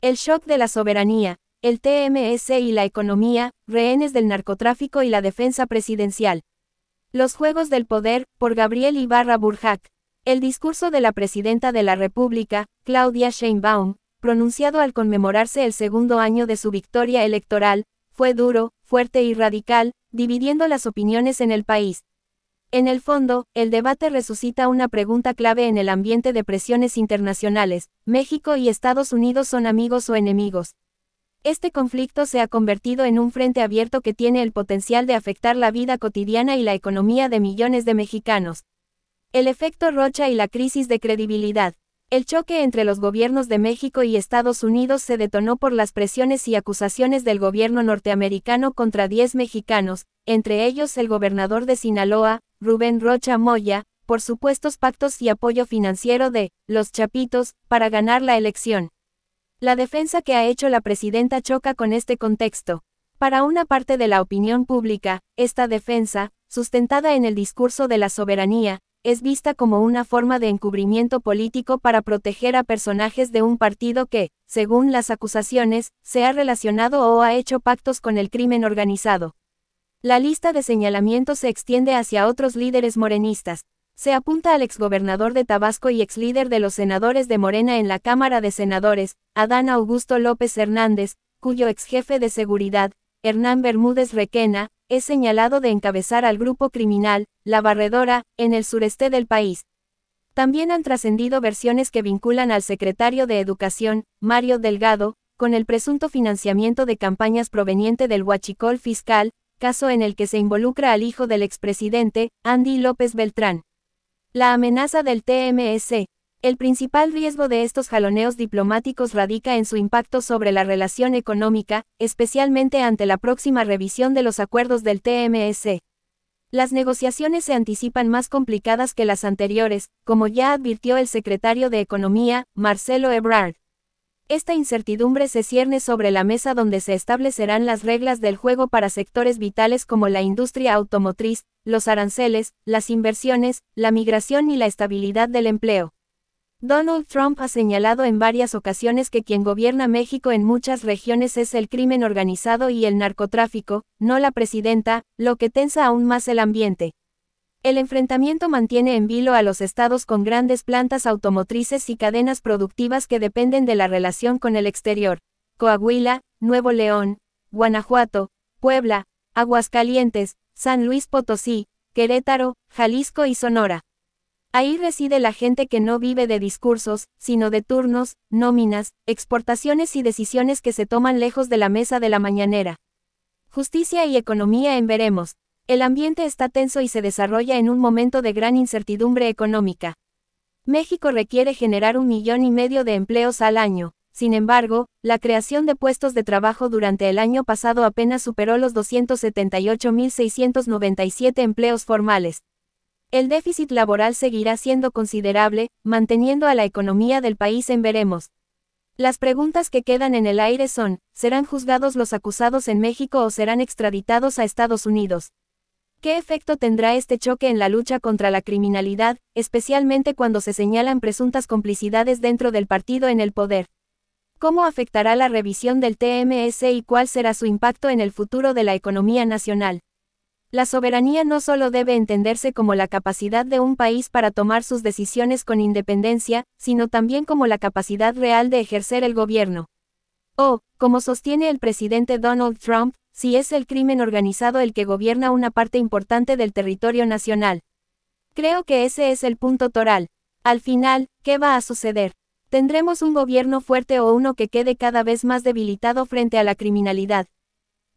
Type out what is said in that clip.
El shock de la soberanía, el TMS y la economía, rehenes del narcotráfico y la defensa presidencial. Los juegos del poder, por Gabriel Ibarra Burjac. El discurso de la presidenta de la República, Claudia Sheinbaum, pronunciado al conmemorarse el segundo año de su victoria electoral, fue duro, fuerte y radical, dividiendo las opiniones en el país. En el fondo, el debate resucita una pregunta clave en el ambiente de presiones internacionales: ¿México y Estados Unidos son amigos o enemigos? Este conflicto se ha convertido en un frente abierto que tiene el potencial de afectar la vida cotidiana y la economía de millones de mexicanos. El efecto Rocha y la crisis de credibilidad. El choque entre los gobiernos de México y Estados Unidos se detonó por las presiones y acusaciones del gobierno norteamericano contra 10 mexicanos, entre ellos el gobernador de Sinaloa, Rubén Rocha Moya, por supuestos pactos y apoyo financiero de los Chapitos para ganar la elección. La defensa que ha hecho la presidenta choca con este contexto. Para una parte de la opinión pública, esta defensa, sustentada en el discurso de la soberanía, es vista como una forma de encubrimiento político para proteger a personajes de un partido que, según las acusaciones, se ha relacionado o ha hecho pactos con el crimen organizado. La lista de señalamientos se extiende hacia otros líderes morenistas. Se apunta al exgobernador de Tabasco y exlíder de los senadores de Morena en la Cámara de Senadores, Adán Augusto López Hernández, cuyo exjefe de seguridad, Hernán Bermúdez Requena, es señalado de encabezar al grupo criminal, La Barredora, en el sureste del país. También han trascendido versiones que vinculan al secretario de Educación, Mario Delgado, con el presunto financiamiento de campañas proveniente del huachicol fiscal, caso en el que se involucra al hijo del expresidente, Andy López Beltrán. La amenaza del TMS. El principal riesgo de estos jaloneos diplomáticos radica en su impacto sobre la relación económica, especialmente ante la próxima revisión de los acuerdos del TMS. Las negociaciones se anticipan más complicadas que las anteriores, como ya advirtió el secretario de Economía, Marcelo Ebrard. Esta incertidumbre se cierne sobre la mesa donde se establecerán las reglas del juego para sectores vitales como la industria automotriz, los aranceles, las inversiones, la migración y la estabilidad del empleo. Donald Trump ha señalado en varias ocasiones que quien gobierna México en muchas regiones es el crimen organizado y el narcotráfico, no la presidenta, lo que tensa aún más el ambiente. El enfrentamiento mantiene en vilo a los estados con grandes plantas automotrices y cadenas productivas que dependen de la relación con el exterior: Coahuila, Nuevo León, Guanajuato, Puebla, Aguascalientes, San Luis Potosí, Querétaro, Jalisco y Sonora. Ahí reside la gente que no vive de discursos, sino de turnos, nóminas, exportaciones y decisiones que se toman lejos de la mesa de la mañanera. Justicia y economía en veremos. El ambiente está tenso y se desarrolla en un momento de gran incertidumbre económica. México requiere generar 1,5 millones de empleos al año. Sin embargo, la creación de puestos de trabajo durante el año pasado apenas superó los 278.697 empleos formales. El déficit laboral seguirá siendo considerable, manteniendo a la economía del país en veremos. Las preguntas que quedan en el aire son: ¿serán juzgados los acusados en México o serán extraditados a Estados Unidos? ¿Qué efecto tendrá este choque en la lucha contra la criminalidad, especialmente cuando se señalan presuntas complicidades dentro del partido en el poder? ¿Cómo afectará la revisión del TMS y cuál será su impacto en el futuro de la economía nacional? La soberanía no solo debe entenderse como la capacidad de un país para tomar sus decisiones con independencia, sino también como la capacidad real de ejercer el gobierno. O, como sostiene el presidente Donald Trump, si es el crimen organizado el que gobierna una parte importante del territorio nacional. Creo que ese es el punto toral. Al final, ¿qué va a suceder? ¿Tendremos un gobierno fuerte o uno que quede cada vez más debilitado frente a la criminalidad?